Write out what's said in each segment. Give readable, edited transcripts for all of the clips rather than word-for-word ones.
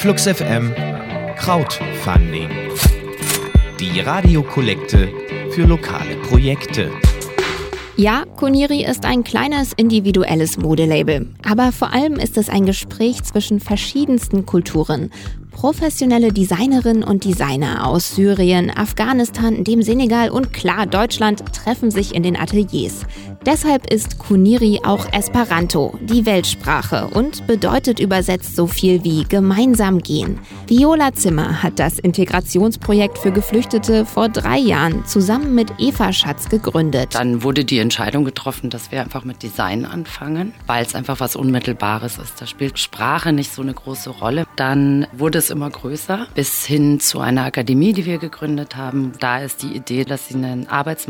Flux FM Crowdfunding. Die Radiokollekte für lokale Projekte. Ja, Kuniri ist ein kleines individuelles Modelabel. Aber vor allem ist es ein Gespräch zwischen verschiedensten Kulturen. Professionelle Designerinnen und Designer aus Syrien, Afghanistan, dem Senegal und klar Deutschland treffen sich in den Ateliers. Deshalb ist Kuniri auch Esperanto, die Weltsprache, und bedeutet übersetzt so viel wie gemeinsam gehen. Viola Zimmer hat das Integrationsprojekt für Geflüchtete vor 3 Jahren zusammen mit Eva Schatz gegründet. Dann wurde die Entscheidung getroffen, dass wir einfach mit Design anfangen, weil es einfach was Unmittelbares ist. Da spielt Sprache nicht so eine große Rolle. Dann wurde es immer größer, bis hin zu einer Akademie, die wir gegründet haben. Da ist die Idee, dass sie eine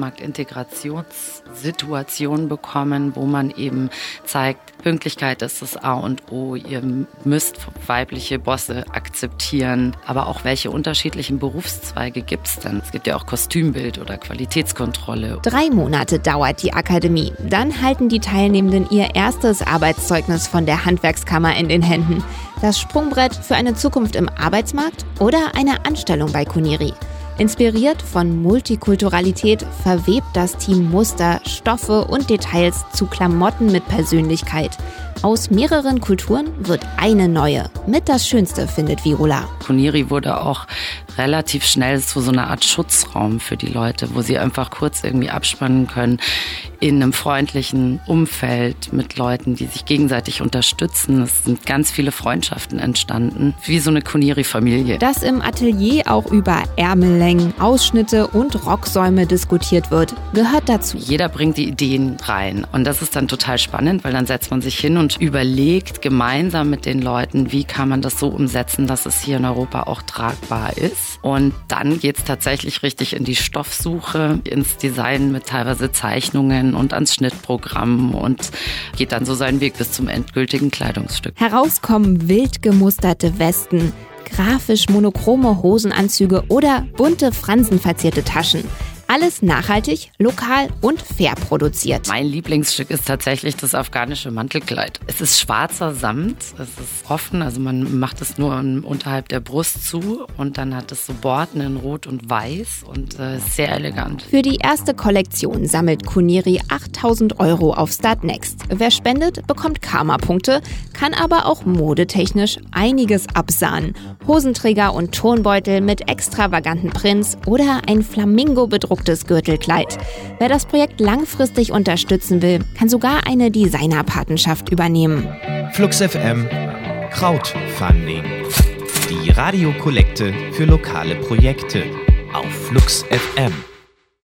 Arbeitsmarktintegrationssituation bekommen, wo man eben zeigt, Pünktlichkeit ist das A und O. Ihr müsst weibliche Bosse akzeptieren. Aber auch welche unterschiedlichen Berufszweige gibt es denn? Es gibt ja auch Kostümbild oder Qualitätskontrolle. 3 Monate dauert die Akademie. Dann halten die Teilnehmenden ihr erstes Arbeitszeugnis von der Handwerkskammer in den Händen. Das Sprungbrett für eine Zukunft im Arbeitsmarkt oder eine Anstellung bei Kuniri. Inspiriert von Multikulturalität verwebt das Team Muster, Stoffe und Details zu Klamotten mit Persönlichkeit. Aus mehreren Kulturen wird eine neue. Mit das Schönste, findet Viola. Kuniri wurde auch relativ schnell zu so einer Art Schutzraum für die Leute, wo sie einfach kurz irgendwie abspannen können in einem freundlichen Umfeld mit Leuten, die sich gegenseitig unterstützen. Es sind ganz viele Freundschaften entstanden, wie so eine Kuniri-Familie. Dass im Atelier auch über Ärmellängen, Ausschnitte und Rocksäume diskutiert wird, gehört dazu. Jeder bringt die Ideen rein und das ist dann total spannend, weil dann setzt man sich hin und überlegt gemeinsam mit den Leuten, wie kann man das so umsetzen, dass es hier in Europa auch tragbar ist. Und dann geht es tatsächlich richtig in die Stoffsuche, ins Design mit teilweise Zeichnungen und ans Schnittprogramm und geht dann so seinen Weg bis zum endgültigen Kleidungsstück. Herauskommen wild gemusterte Westen, grafisch monochrome Hosenanzüge oder bunte fransenverzierte Taschen. Alles nachhaltig, lokal und fair produziert. Mein Lieblingsstück ist tatsächlich das afghanische Mantelkleid. Es ist schwarzer Samt, es ist offen, also man macht es nur unterhalb der Brust zu und dann hat es so Borten in Rot und Weiß und sehr elegant. Für die erste Kollektion sammelt Kuniri 8.000 € auf Startnext. Wer spendet, bekommt Karma-Punkte, kann aber auch modetechnisch einiges absahnen. Hosenträger und Turnbeutel mit extravaganten Prints oder ein Flamingo-bedrucktes Gürtelkleid. Wer das Projekt langfristig unterstützen will, kann sogar eine Designerpatenschaft übernehmen. Flux FM Crowdfunding. Die Radiokollekte für lokale Projekte auf Flux FM.